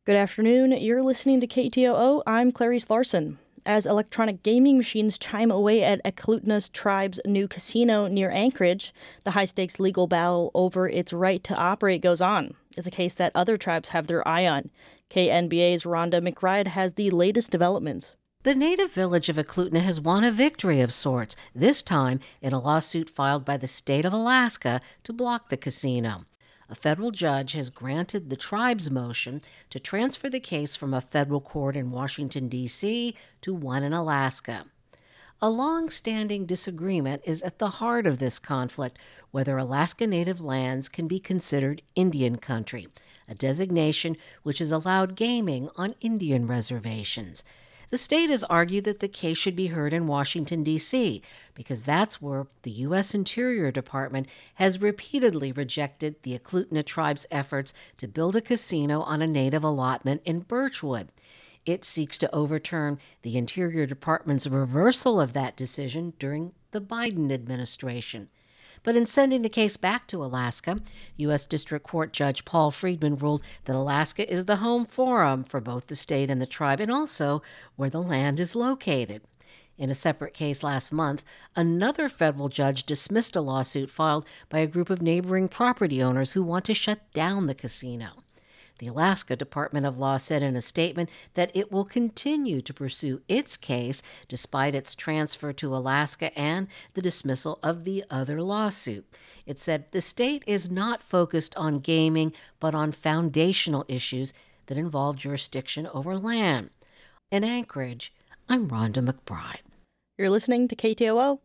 Good afternoon. You're listening to KTOO. I'm Clarice Larson. As electronic gaming machines chime away at Eklutna Tribe's new casino near Anchorage, the high-stakes legal battle over its right to operate goes on. It's a case that other tribes have their eye on. KNBA's Rhonda McBride has the latest developments. The native village of Eklutna has won a victory of sorts, this time in a lawsuit filed by the state of Alaska to block the casino. A federal judge has granted the tribe's motion to transfer the case from a federal court in Washington, D.C. to one in Alaska. A long-standing disagreement is at the heart of this conflict, whether Alaska Native lands can be considered Indian country, a designation which has allowed gaming on Indian reservations. The state has argued that the case should be heard in Washington, D.C., because that's where the U.S. Interior Department has repeatedly rejected the Eklutna tribe's efforts to build a casino on a native allotment in Birchwood. It seeks to overturn the Interior Department's reversal of that decision during the Biden administration. But in sending the case back to Alaska, U.S. District Court Judge Paul Friedman ruled that Alaska is the home forum for both the state and the tribe, and also where the land is located. In a separate case last month, another federal judge dismissed a lawsuit filed by a group of neighboring property owners who want to shut down the casino. The Alaska Department of Law said in a statement that it will continue to pursue its case despite its transfer to Alaska and the dismissal of the other lawsuit. It said the state is not focused on gaming, but on foundational issues that involve jurisdiction over land. In Anchorage, I'm Rhonda McBride. You're listening to KTOO.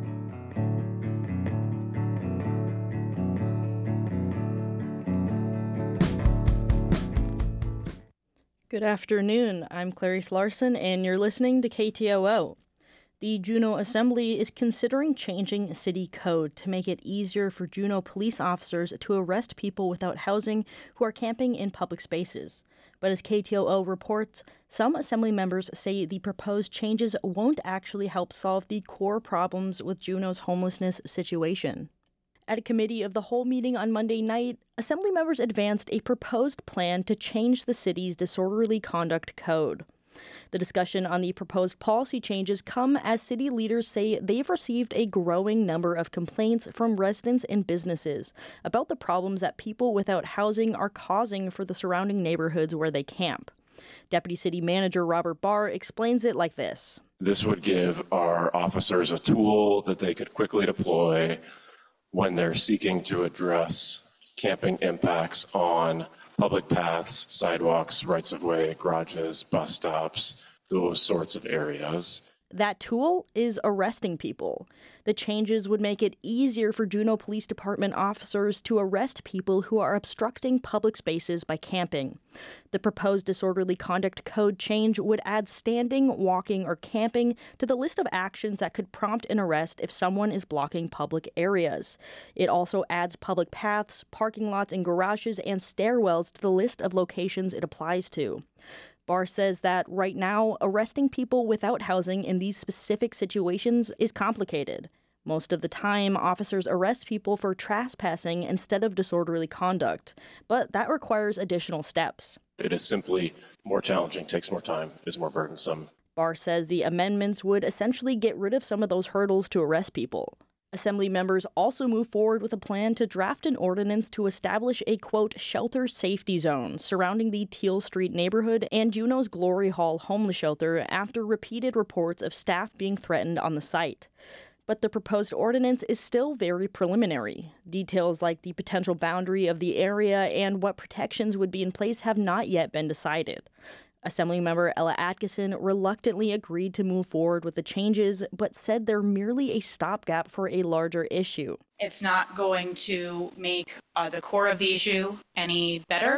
Good afternoon. I'm Clarice Larson, and you're listening to KTOO. The Juneau Assembly is considering changing city code to make it easier for Juneau police officers to arrest people without housing who are camping in public spaces. But as KTOO reports, some Assembly members say the proposed changes won't actually help solve the core problems with Juneau's homelessness situation. At a committee of the whole meeting on Monday night, Assembly members advanced a proposed plan to change the city's disorderly conduct code. The discussion on the proposed policy changes come as city leaders say they've received a growing number of complaints from residents and businesses about the problems that people without housing are causing for the surrounding neighborhoods where they camp. Deputy City Manager Robert Barr explains it like this. This would give our officers a tool that they could quickly deploy when they're seeking to address camping impacts on public paths, sidewalks, rights-of-way, garages, bus stops, those sorts of areas. That tool is arresting people. The changes would make it easier for Juneau Police Department officers to arrest people who are obstructing public spaces by camping. The proposed disorderly conduct code change would add standing, walking, or camping to the list of actions that could prompt an arrest if someone is blocking public areas. It also adds public paths, parking lots, and garages and stairwells to the list of locations it applies to. Barr says that right now, arresting people without housing in these specific situations is complicated. Most of the time, officers arrest people for trespassing instead of disorderly conduct, but that requires additional steps. It is simply more challenging, takes more time, is more burdensome. Barr says the amendments would essentially get rid of some of those hurdles to arrest people. Assembly members also move forward with a plan to draft an ordinance to establish a, quote, shelter safety zone surrounding the Teal Street neighborhood and Juneau's Glory Hall homeless shelter after repeated reports of staff being threatened on the site. But the proposed ordinance is still very preliminary. Details like the potential boundary of the area and what protections would be in place have not yet been decided. Assemblymember Ella Atkinson reluctantly agreed to move forward with the changes, but said they're merely a stopgap for a larger issue. It's not going to make the core of the issue any better.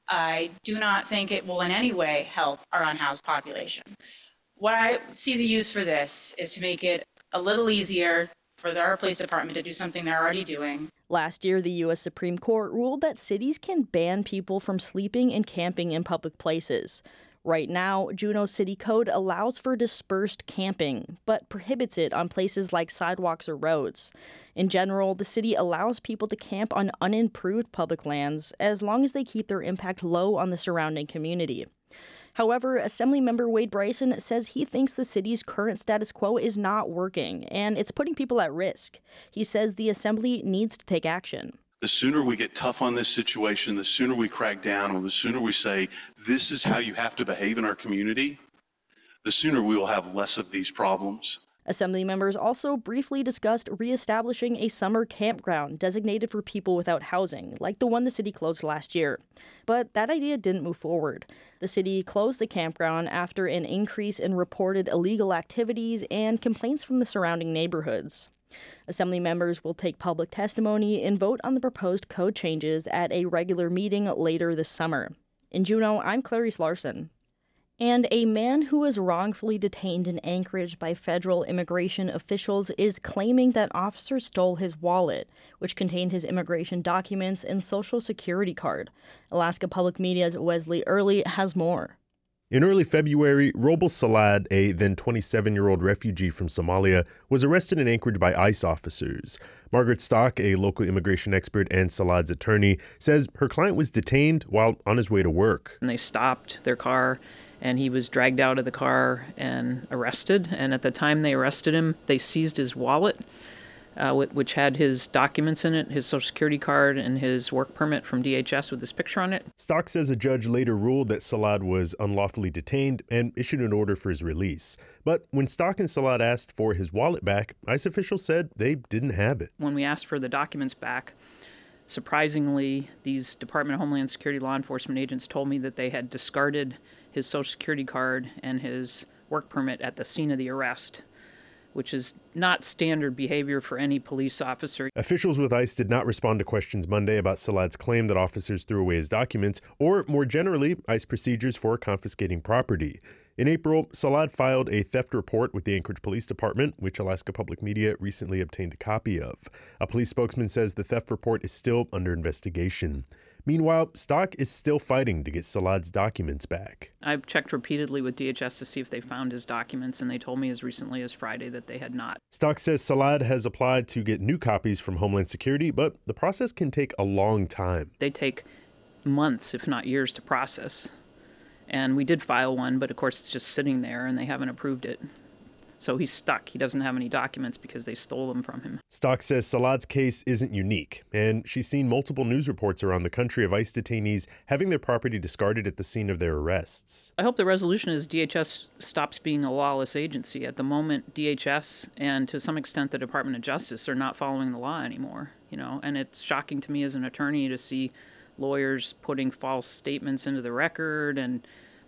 I do not think it will in any way help our unhoused population. What I see the use for this is to make it a little easier for our police department to do something they're already doing. Last year, the U.S. Supreme Court ruled that cities can ban people from sleeping and camping in public places. Right now, Juneau's city code allows for dispersed camping, but prohibits it on places like sidewalks or roads. In general, the city allows people to camp on unimproved public lands as long as they keep their impact low on the surrounding community. However, Assemblymember Wade Bryson says he thinks the city's current status quo is not working, and it's putting people at risk. He says the Assembly needs to take action. The sooner we get tough on this situation, the sooner we crack down, or the sooner we say, this is how you have to behave in our community, the sooner we will have less of these problems. Assembly members also briefly discussed reestablishing a summer campground designated for people without housing, like the one the city closed last year. But that idea didn't move forward. The city closed the campground after an increase in reported illegal activities and complaints from the surrounding neighborhoods. Assembly members will take public testimony and vote on the proposed code changes at a regular meeting later this summer. In Juneau, I'm Clarice Larson. And a man who was wrongfully detained in Anchorage by federal immigration officials is claiming that officers stole his wallet, which contained his immigration documents and social security card. Alaska Public Media's Wesley Early has more. In early February, Robles Salad, a then 27-year-old refugee from Somalia, was arrested in Anchorage by ICE officers. Margaret Stock, a local immigration expert and Salad's attorney, says her client was detained while on his way to work. And they stopped their car, and he was dragged out of the car and arrested. And at the time they arrested him, they seized his wallet, which had his documents in it, his social security card and his work permit from DHS with his picture on it. Stock says a judge later ruled that Salad was unlawfully detained and issued an order for his release. But when Stock and Salad asked for his wallet back, ICE officials said they didn't have it. When we asked for the documents back, surprisingly, these Department of Homeland Security law enforcement agents told me that they had discarded his social security card and his work permit at the scene of the arrest, which is not standard behavior for any police officer. Officials with ICE did not respond to questions Monday about Salad's claim that officers threw away his documents, or more generally, ICE procedures for confiscating property. In April, Salad filed a theft report with the Anchorage Police Department, which Alaska Public Media recently obtained a copy of. A police spokesman says the theft report is still under investigation. Meanwhile, Stock is still fighting to get Salad's documents back. I've checked repeatedly with DHS to see if they found his documents, and they told me as recently as Friday that they had not. Stock says Salad has applied to get new copies from Homeland Security, but the process can take a long time. They take months, if not years, to process. And we did file one, but of course it's just sitting there and they haven't approved it. So he's stuck. He doesn't have any documents because they stole them from him. Stock says Salad's case isn't unique, and she's seen multiple news reports around the country of ICE detainees having their property discarded at the scene of their arrests. I hope the resolution is DHS stops being a lawless agency. At the moment, DHS and to some extent the Department of Justice are not following the law anymore, and it's shocking to me as an attorney to see lawyers putting false statements into the record, and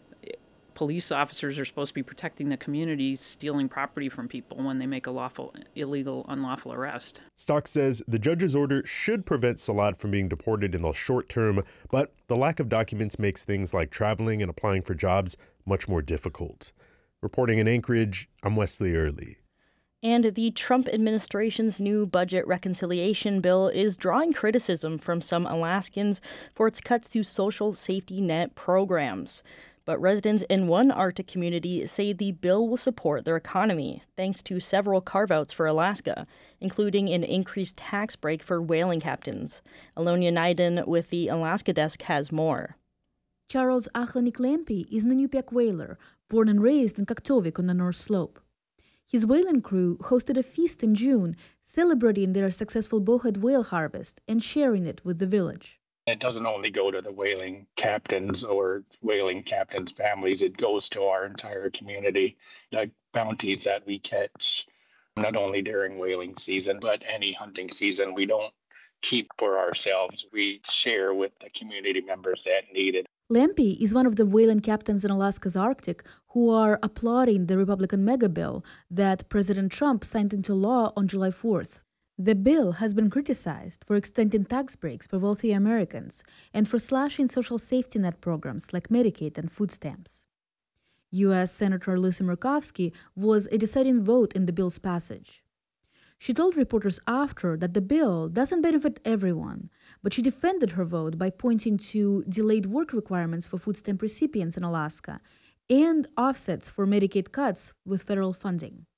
police officers are supposed to be protecting the community, stealing property from people when they make a unlawful arrest. Stock says the judge's order should prevent Salad from being deported in the short term, but the lack of documents makes things like traveling and applying for jobs much more difficult. Reporting in Anchorage, I'm Wesley Early. And the Trump administration's new budget reconciliation bill is drawing criticism from some Alaskans for its cuts to social safety net programs. But residents in one Arctic community say the bill will support their economy, thanks to several carve-outs for Alaska, including an increased tax break for whaling captains. Alonia Naiden with the Alaska Desk has more. Charles Achlanik Lempi is an Inupiaq whaler, born and raised in Kaktovik on the North Slope. His whaling crew hosted a feast in June, celebrating their successful bowhead whale harvest and sharing it with the village. It doesn't only go to the whaling captains or whaling captains' families, it goes to our entire community. The bounties that we catch, not only during whaling season, but any hunting season, we don't keep for ourselves. We share with the community members that need it. Lempi is one of the whaling captains in Alaska's Arctic who are applauding the Republican mega bill that President Trump signed into law on July 4th. The bill has been criticized for extending tax breaks for wealthy Americans and for slashing social safety net programs like Medicaid and food stamps. U.S. Senator Lisa Murkowski was a deciding vote in the bill's passage. She told reporters after that the bill doesn't benefit everyone, but she defended her vote by pointing to delayed work requirements for food stamp recipients in Alaska and offsets for Medicaid cuts with federal funding.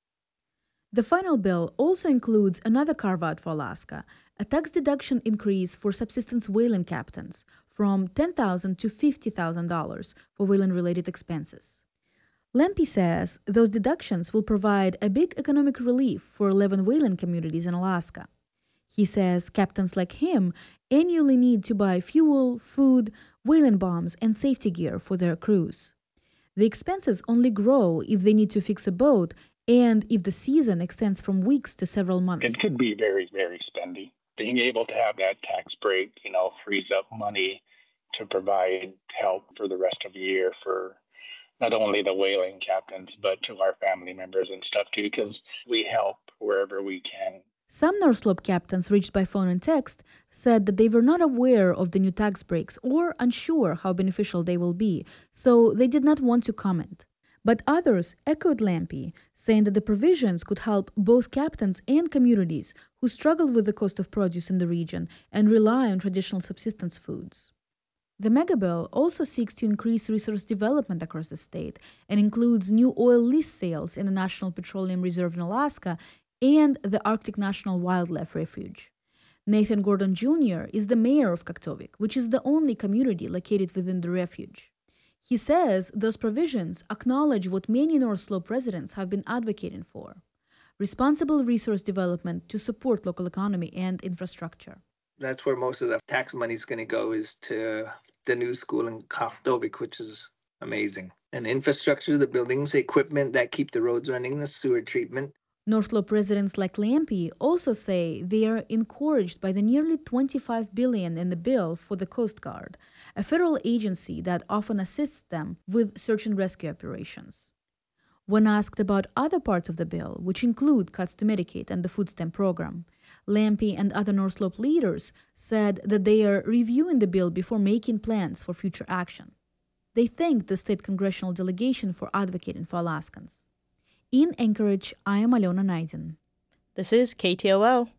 The final bill also includes another carve-out for Alaska, a tax deduction increase for subsistence whaling captains from $10,000 to $50,000 for whaling-related expenses. Lampe says those deductions will provide a big economic relief for 11 whaling communities in Alaska. He says captains like him annually need to buy fuel, food, whaling bombs, and safety gear for their crews. The expenses only grow if they need to fix a boat and if the season extends from weeks to several months. It could be very, very spendy. Being able to have that tax break, frees up money to provide help for the rest of the year for not only the whaling captains, but to our family members and stuff too, because we help wherever we can. Some North Slope captains reached by phone and text said that they were not aware of the new tax breaks or unsure how beneficial they will be, so they did not want to comment. But others echoed Lampe, saying that the provisions could help both captains and communities who struggle with the cost of produce in the region and rely on traditional subsistence foods. The megabill also seeks to increase resource development across the state and includes new oil lease sales in the National Petroleum Reserve in Alaska and the Arctic National Wildlife Refuge. Nathan Gordon Jr. is the mayor of Kaktovik, which is the only community located within the refuge. He says those provisions acknowledge what many North Slope residents have been advocating for: responsible resource development to support local economy and infrastructure. That's where most of the tax money is going to go, is to the new school in Kaktovik, which is amazing. And infrastructure, the buildings, the equipment that keep the roads running, the sewer treatment. North Slope residents like Lampe also say they are encouraged by the nearly $25 billion in the bill for the Coast Guard, a federal agency that often assists them with search and rescue operations. When asked about other parts of the bill, which include cuts to Medicaid and the food stamp program, Lampe and other North Slope leaders said that they are reviewing the bill before making plans for future action. They thanked the state congressional delegation for advocating for Alaskans. In Anchorage, I am Alona Naidin. This is KTOO.